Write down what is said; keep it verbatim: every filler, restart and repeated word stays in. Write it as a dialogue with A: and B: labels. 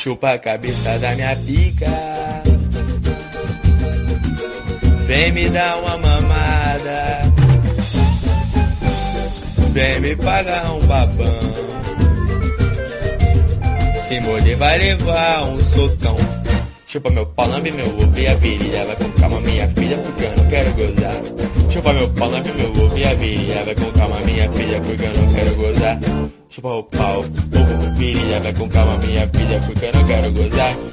A: Chupa a cabeça da minha pica. Vem me dar uma mamada. Vem me pagar um babão. Se morder vai levar um socão. Chupa meu pau, lambe meu ovo e a virilha. Vai com calma minha filha, porque eu não quero gozar. Chupa meu pau, lambe meu ovo e a virilha. Vai com calma minha filha, porque eu não quero gozar. Chupa o pau, ovo, virilha. Vai com calma minha filha, porque eu não quero gozar.